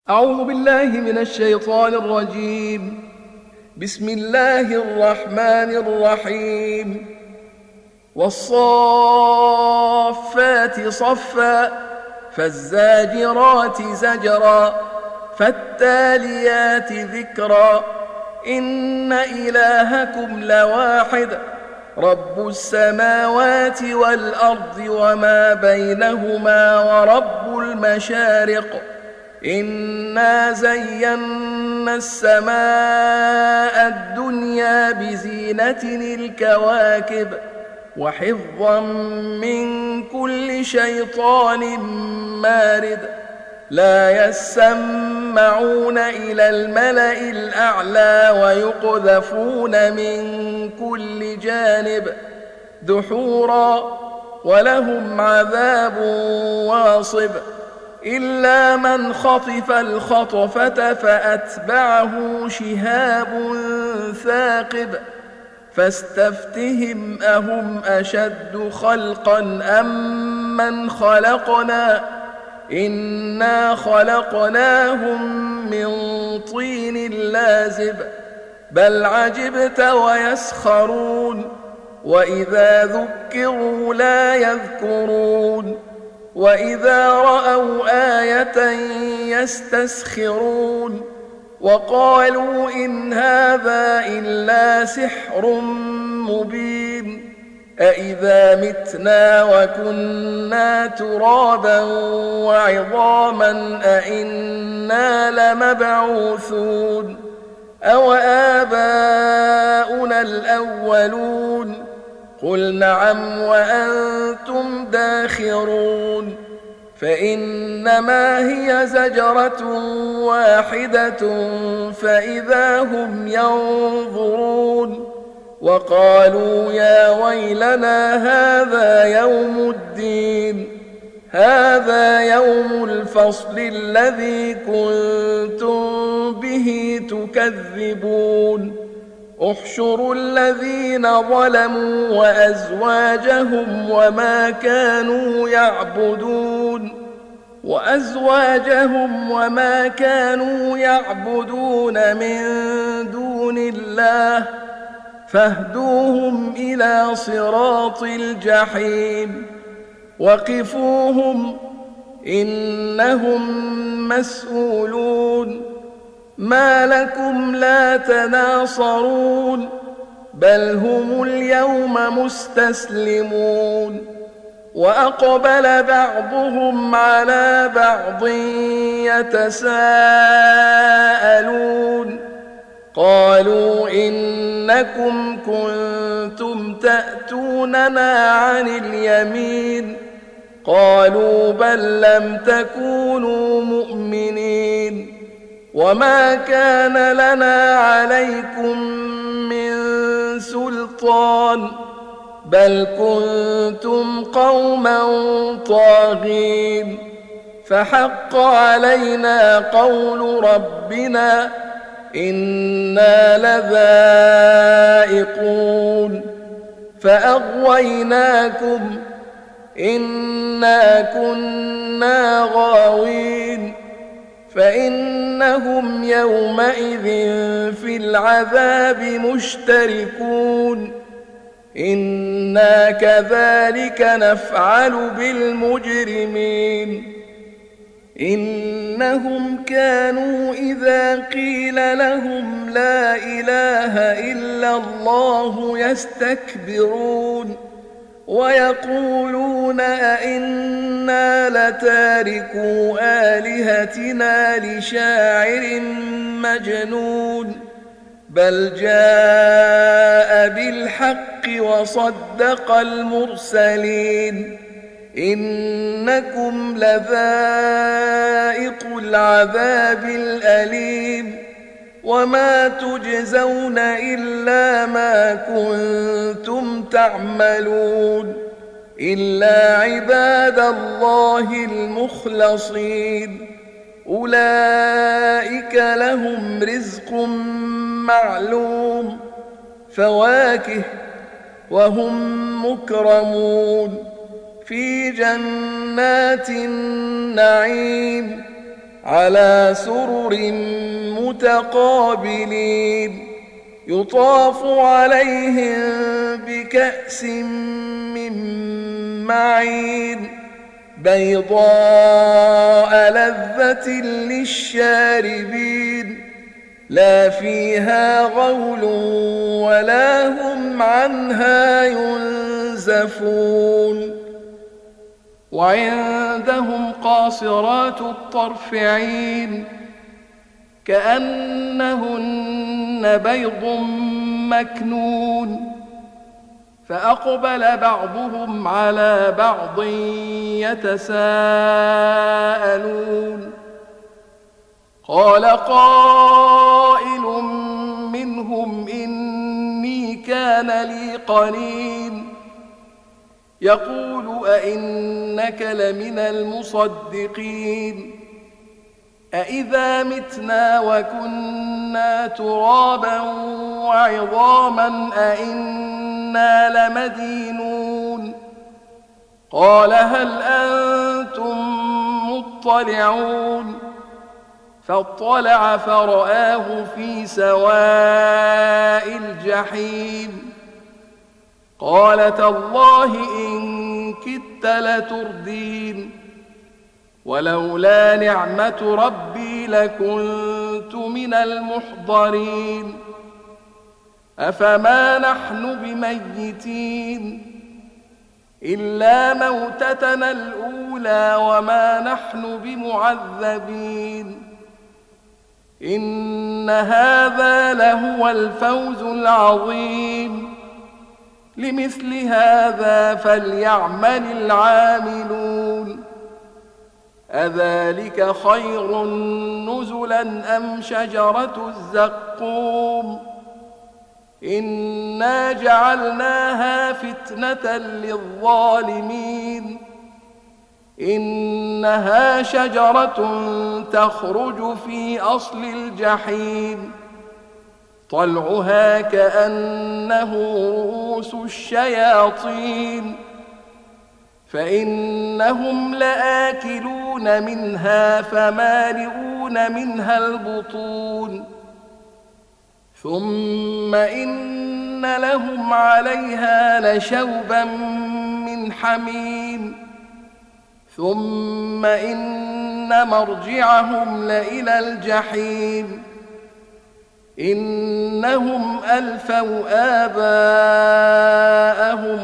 أعوذ بالله من الشيطان الرجيم. بسم الله الرحمن الرحيم. والصافات صفا فالزاجرات زجرا فالتاليات ذكرا إن إلهكم لواحد رب السماوات والأرض وما بينهما ورب المشارق إنا زينا السماء الدنيا بزينة الكواكب وحفظا من كل شيطان مارد لا يسمعون إلى الملأ الأعلى ويقذفون من كل جانب دحورا ولهم عذاب واصب إلا من خطف الخطفة فأتبعه شهاب ثاقب فاستفتهم أهم أشد خلقا أم من خلقنا إنا خلقناهم من طين لازب بل عجبت ويسخرون وإذا ذكروا لا يذكرون وإذا رأوا آية يستسخرون وقالوا إن هذا إلا سحر مبين أإذا متنا وكنا ترابا وعظاما أإنا لمبعوثون أو آباؤنا الأولون قل نعم وأنتم داخرون فإنما هي زجرة واحدة فإذا هم ينظرون وقالوا يا ويلنا هذا يوم الدين هذا يوم الفصل الذي كنتم به تكذبون احشروا الذين ظلموا وأزواجهم وما كانوا يعبدون من دون الله فاهدوهم إلى صراط الجحيم وقفوهم إنهم مسؤولون ما لكم لا تناصرون بل هم اليوم مستسلمون وأقبل بعضهم على بعض يتساءلون قالوا إنكم كنتم تأتوننا عن اليمين قالوا بل لم تكونوا مؤمنين وما كان لنا عليكم من سلطان بل كنتم قوما طاغين فحق علينا قول ربنا إنا لذائقون فأغويناكم إنا كنا غاوين فإنهم يومئذ في العذاب مشتركون إنا كذلك نفعل بالمجرمين إنهم كانوا إذا قيل لهم لا إله إلا الله يستكبرون ويقولون أئنا لتاركو آلهتنا لشاعر مجنون بل جاء بالحق وصدق المرسلين إنكم لذائق العذاب الأليم وما تجزون إلا ما كنتم تعملون إلا عباد الله المخلصين أولئك لهم رزق معلوم فواكه وهم مكرمون في جنات النعيم على سرر متقابلين يطاف عليهم بكأس من معين بيضاء لذة للشاربين لا فيها غول ولا هم عنها ينزفون وعندهم قاصرات الطرف عين كأنهن بيض مكنون فأقبل بعضهم على بعض يتساءلون قال قائل منهم إني كان لي قرين يقول أئنك لمن المصدقين أئذا متنا وكنا ترابا وعظاما أئنا لمدينون قال هل أنتم مطلعون فاطلع فرآه في سواء الجحيم قال تالله إن كدت لتردين ولولا نعمة ربي لكنت من المحضرين أفما نحن بميتين إلا موتتنا الأولى وما نحن بمعذبين إن هذا لهو الفوز العظيم لمثل هذا فليعمل العاملون أذلك خير نزلا أم شجرة الزقوم إنا جعلناها فتنة للظالمين إنها شجرة تخرج في أصل الجحيم طلعها كأنه رؤوس الشياطين فإنهم لآكلون منها فمالئون منها البطون ثم إن لهم عليها لشوبا من حميم ثم إن مرجعهم لإلى الجحيم إنهم ألفوا آباءهم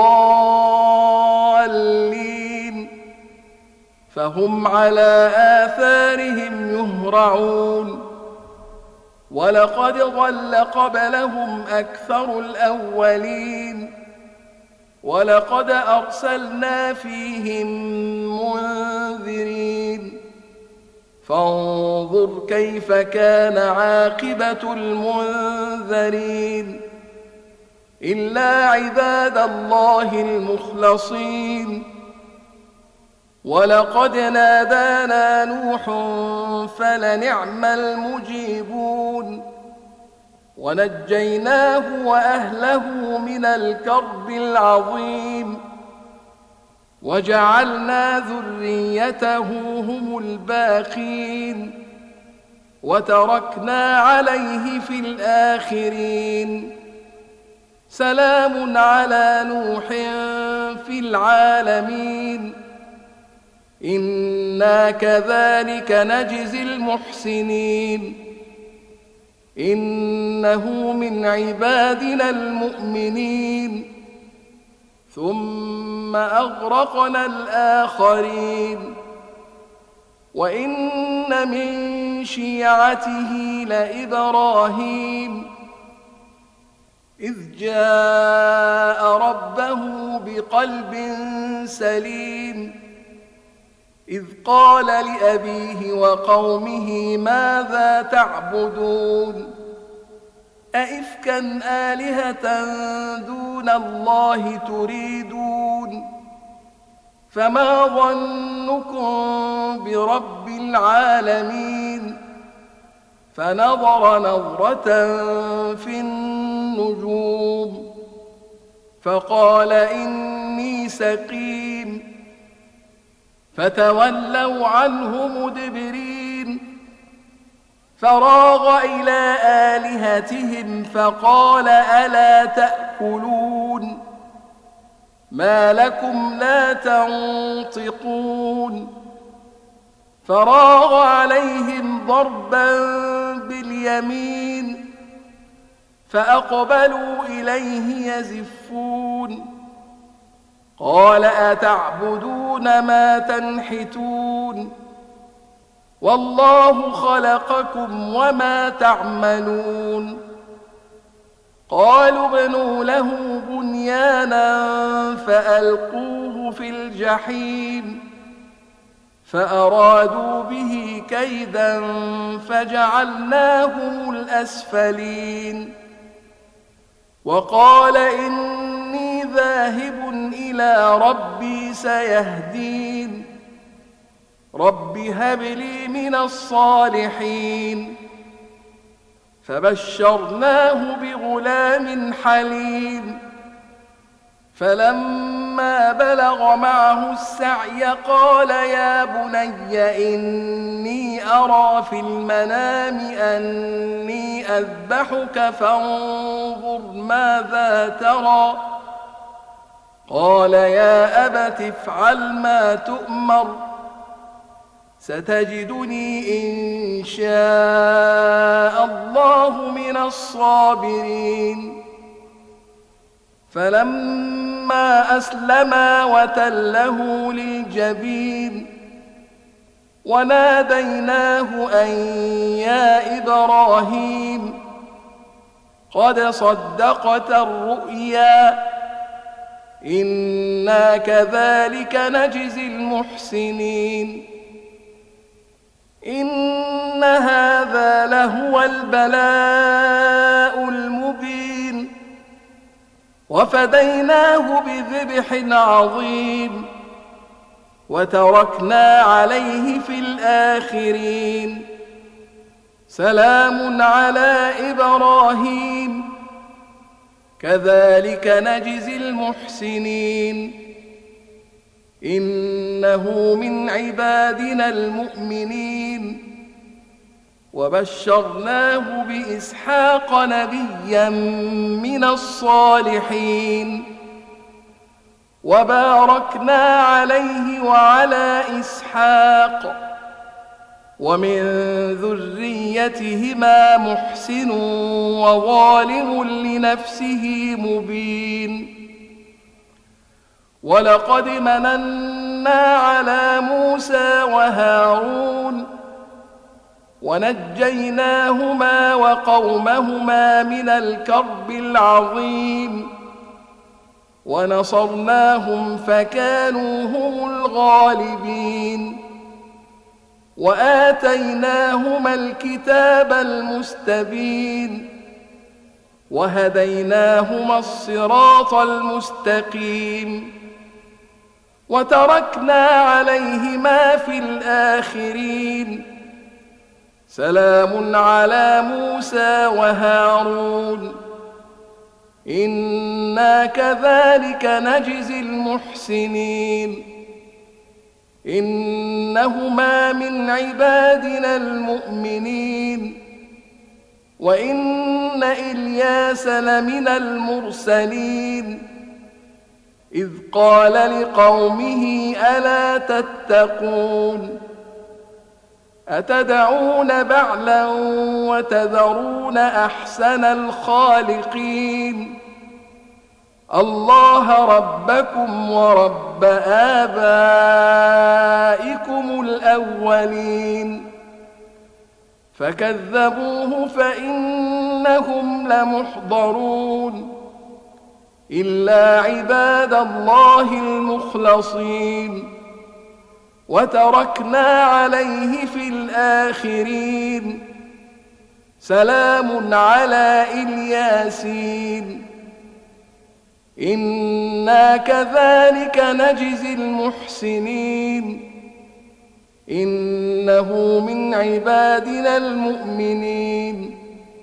ضالين فهم على آثارهم يهرعون ولقد ضل قبلهم أكثر الأولين ولقد أرسلنا فيهم منذرين فانظر كيف كان عاقبة المنذرين إلا عباد الله المخلصين ولقد نادانا نوح فلنعم المجيبون ونجيناه وأهله من الكرب العظيم وجعلنا ذريته هم الباقين وتركنا عليه في الآخرين سلام على نوح في العالمين إنا كذلك نجزي المحسنين إنه من عبادنا المؤمنين ثم أغرقنا الآخرين وإن من شيعته لإبراهيم إذ جاء ربه بقلب سليم إذ قال لأبيه وقومه ماذا تعبدون أئفكا آلهة دون الله تريدون فما ظنكم برب العالمين فنظر نظرة في النجوم فقال إني سقيم فتولوا عنه مدبرين فراغ إلى آلهتهم فقال ألا تأكلون ما لكم لا تنطقون فراغ عليهم ضربا باليمين فأقبلوا إليه يزفون قال أتعبدون ما تنحتون والله خلقكم وما تعملون قالوا ابنوا له بنيانا فألقوه في الجحيم فأرادوا به كيدا فجعلناهم الأسفلين وقال إني ذاهب إلى ربي سيهدين رب هب لي من الصالحين فبشرناه بغلام حليم فلما بلغ معه السعي قال يا بني إني أرى في المنام أني أذبحك فانظر ماذا ترى قال يا أبت افعل ما تؤمر ستجدني إن شاء الله من الصابرين فلما أسلما وتله للجبين وناديناه أن يا إبراهيم قد صدقت الرؤيا إنا كذلك نجزي المحسنين إن هذا لهو البلاء المبين وفديناه بذبح عظيم وتركنا عليه في الآخرين سلام على إبراهيم كذلك نجزي المحسنين إنه من عبادنا المؤمنين وبشرناه بإسحاق نبيا من الصالحين وباركنا عليه وعلى إسحاق ومن ذريتهما محسن وظالم لنفسه مبين ولقد مننا على موسى وهارون ونجيناهما وقومهما من الكرب العظيم ونصرناهم فكانوا هم الغالبين وآتيناهما الكتاب المستبين وهديناهما الصراط المستقيم وتركنا عليهما في الآخرين سلام على موسى وهارون إنا كذلك نجزي المحسنين إنهما من عبادنا المؤمنين وإن إلياس لمن المرسلين إذ قال لقومه ألا تتقون أتدعون بعلا وتذرون أحسن الخالقين الله ربكم ورب آبائكم الأولين فكذبوه فإنهم لمحضرون إلا عباد الله المخلصين وتركنا عليه في الآخرين سلام على الياسين إنا كذلك نجزي المحسنين إنه من عبادنا المؤمنين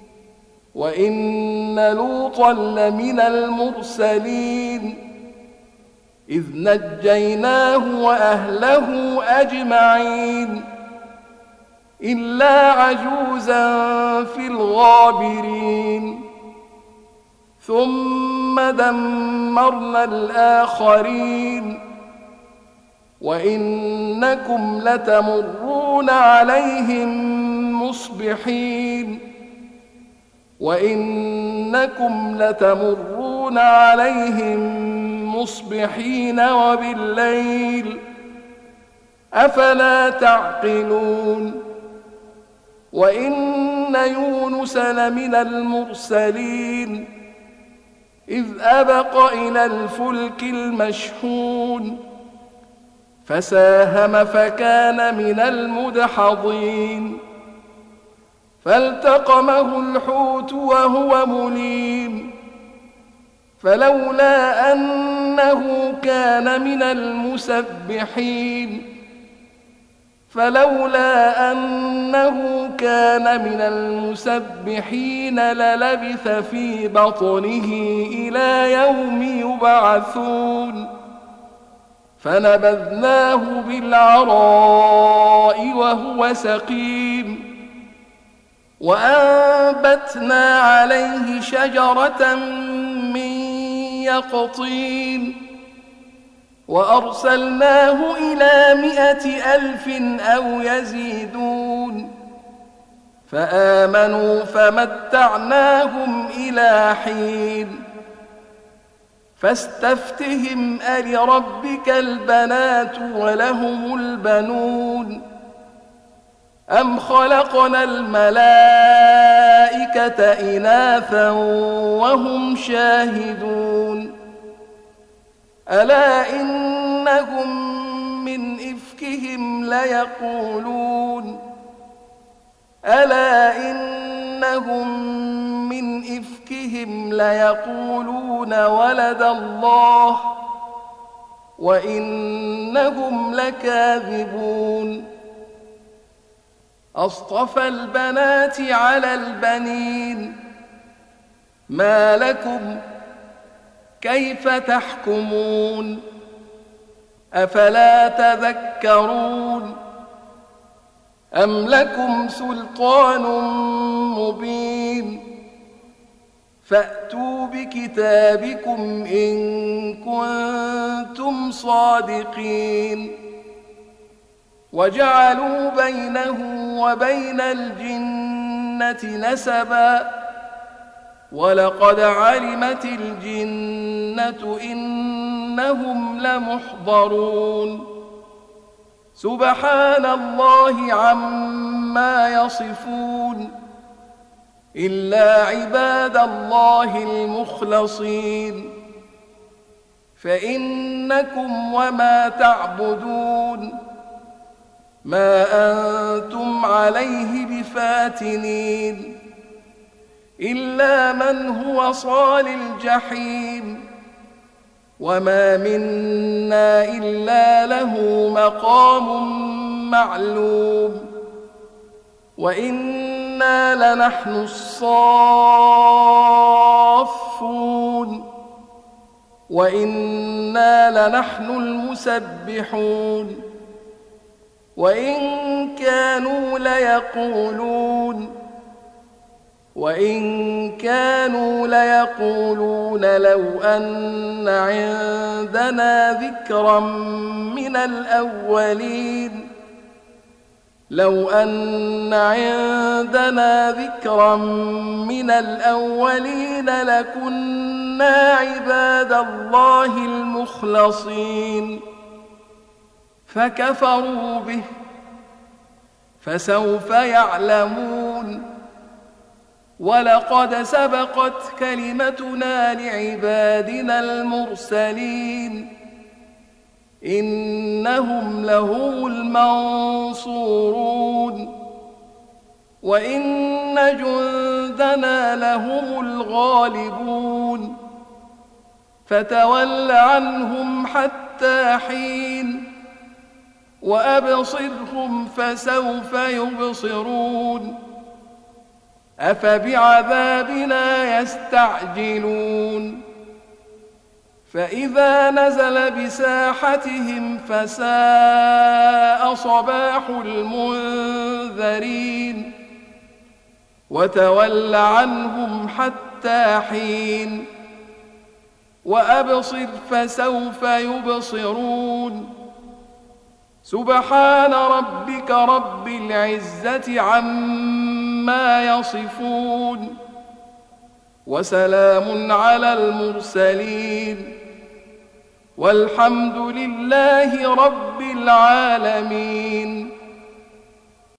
وإن لوطا لمن المرسلين إذ نجيناه وأهله أجمعين إلا عجوزا في الغابرين ثم دمرنا الآخرين وإنكم لتمرون عليهم مصبحين وبالليل أفلا تعقلون وإن يونس لمن المرسلين إذ أبق إلى الفلك المشحون فساهم فكان من المدحضين فالتقمه الحوت وهو مليم فلولا أنه كان من المسبحين للبث في بطنه إلى يوم يبعثون فنبذناه بالعراء وهو سقيم وأنبتنا عليه شجرة من يقطين وأرسلناه إلى 100,000 أو يزيدون فآمنوا فمتعناهم إلى حين فاستفتهم ألربك البنات ولهم البنون أم خلقنا الملائكة إناثا وهم شاهدون ألا إنهم من إفكهم ليقولون ولد الله وإنهم لكاذبون أصطفى البنات على البنين ما لكم كيف تحكمون أفلا تذكرون أم لكم سلطان مبين فأتوا بكتابكم إن كنتم صادقين وجعلوا بينه وبين الجنة نسبا ولقد علمت الجنة إنهم لمحضرون سبحان الله عما يصفون إلا عباد الله المخلصين فإنكم وما تعبدون ما أنتم عليه بفاتنين إلا من هو صال الجحيم وما منا إلا له مقام معلوم وإنا لنحن الصافون وإنا لنحن المسبحون وإن كانوا ليقولون لو أن عندنا ذكرا من الأولين لكنا عباد الله المخلصين فكفروا به فسوف يعلمون ولقد سبقت كلمتنا لعبادنا المرسلين إنهم لهم المنصورون وإن جندنا لهم الغالبون فتول عنهم حتى حين وأبصرهم فسوف يبصرون أفبعذابنا يستعجلون فإذا نزل بساحتهم فساء صباح المنذرين وتول عنهم حتى حين وأبصر فسوف يبصرون سبحان ربك رب العزة عما يصفون وسلام على المرسلين والحمد لله رب العالمين.